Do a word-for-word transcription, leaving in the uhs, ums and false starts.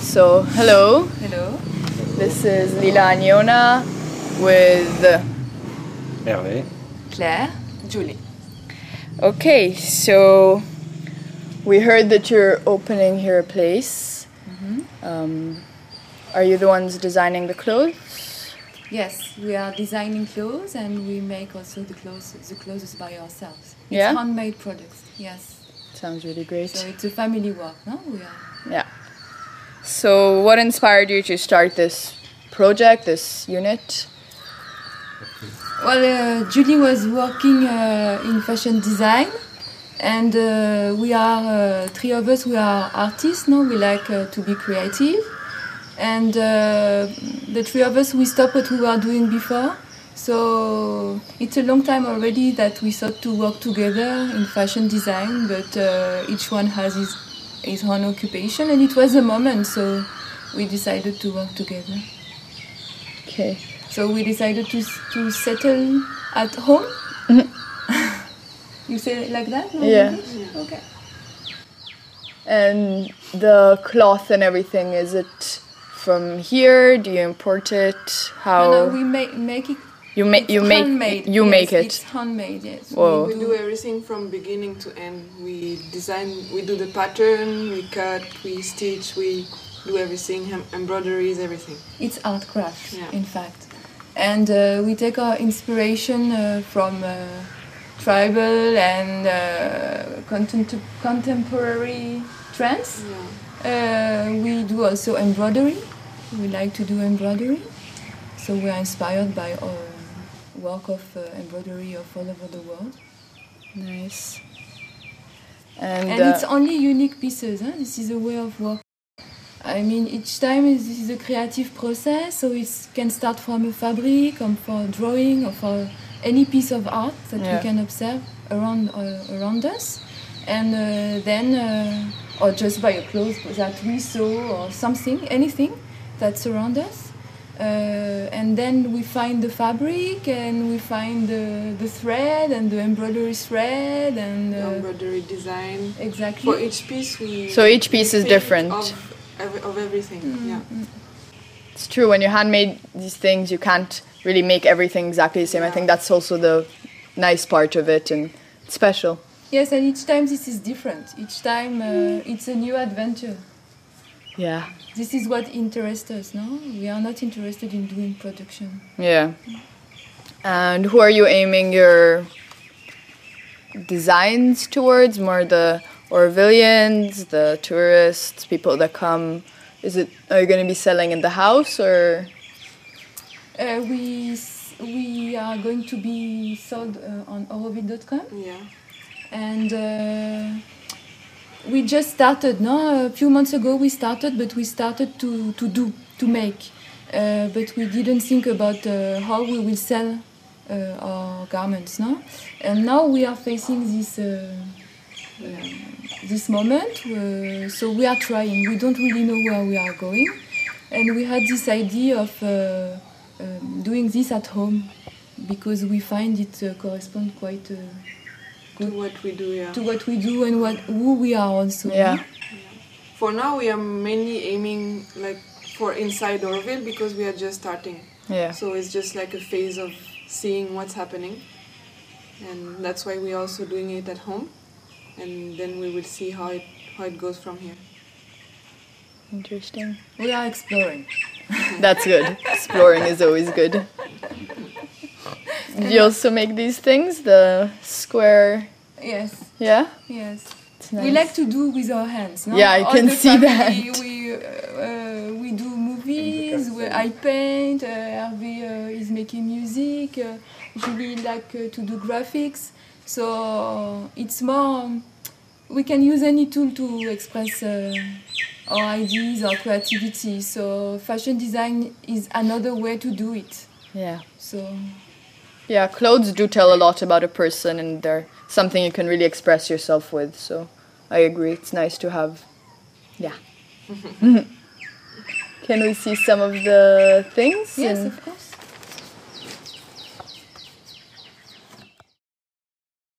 So, hello. Hello. This is Lila and Yona with Hervé. Claire. Julie. Okay, so we heard that you're opening here a place. Mm-hmm. Um, are you the ones designing the clothes? Yes, we are designing clothes and we make also the clothes, the clothes by ourselves. It's Yeah? handmade products. Yes. Sounds really great. So it's a family work, no? We are. Yeah. So what inspired you to start this project, this unit? Well, uh, Julie was working uh, in fashion design, and uh, we are uh, three of us. We are artists, no? We like uh, to be creative, and uh, the three of us we stopped what we were doing before. So it's a long time already that we thought to work together in fashion design, but uh, each one has his his own occupation, and it was a moment, so we decided to work together. Okay. So we decided to to settle at home. You say it like that? No? Yeah. Yeah. Okay. And the cloth and everything, is it from here? Do you import it? How? No, no, we make make it. You make It's you make handmade. you Yes, make it. It's handmade. Yes. Whoa. We do everything from beginning to end. We design, we do the pattern, we cut, we stitch, we do everything, hem- embroideries, everything. It's art craft, Yeah. in fact, and uh, we take our inspiration uh, from uh, tribal and uh, contem- contemporary trends. Yeah. Uh, we do also embroidery. We like to do embroidery, so we are inspired by our work of uh, embroidery of all over the world. Nice. And, And uh, it's only unique pieces. Huh? This is a way of work. I mean, each time is, this is a creative process, so it can start from a fabric, or for drawing, or for any piece of art that Yeah. we can observe around uh, around us, and uh, then, uh, or just by a clothes that we sew, or something, anything that's around us. Uh, and then we find the fabric, and we find the, the thread, and the embroidery thread, and The uh, embroidery design. exactly. For each piece, we. So each piece we is think different. Of, ev- of everything, yeah. it's true, when you handmade these things, you can't really make everything exactly the same. I Yeah. think that's also the nice part of it, and it's special. Yes, and each time this is different. Each time uh, it's a new adventure. Yeah. This is what interests us, no? We are not interested in doing production. Yeah. And who are you aiming your designs towards? More the Orvillians, the tourists, people that come? Is it, are you going to be selling in the house, or? Uh, we s- we are going to be sold uh, on Auroville dot com, Yeah. and uh, we just started. No, a few months ago we started, but we started to to do to make, uh, but we didn't think about uh, how we will sell uh, our garments. No, and now we are facing this. Uh, this moment, uh, so we are trying. We don't really know where we are going, and we had this idea of uh, um, doing this at home because we find it uh, correspond quite uh, To what we do, yeah. to what we do and what who we are also. Yeah. For now, we are mainly aiming like for inside Orville because we are just starting. Yeah. So it's just like a phase of seeing what's happening, and that's why we're also doing it at home, and then we will see how it how it goes from here. Interesting. We are exploring. That's good. Exploring is always good. Do you also make these things? The square... Yes, Yeah? yes. It's nice. We like to do with our hands. No? Yeah, I All can the see family, that. We uh, uh, we do movies. We, I paint. Uh, Hervé uh, is making music. Uh, Julie like uh, to do graphics. So it's more. Um, we can use any tool to express uh, our ideas, our creativity. So fashion design is another way to do it. Yeah. So Yeah, clothes do tell a lot about a person, and they're something you can really express yourself with. So I agree. It's nice to have... Yeah. Can we see some of the things? yes, And- of course.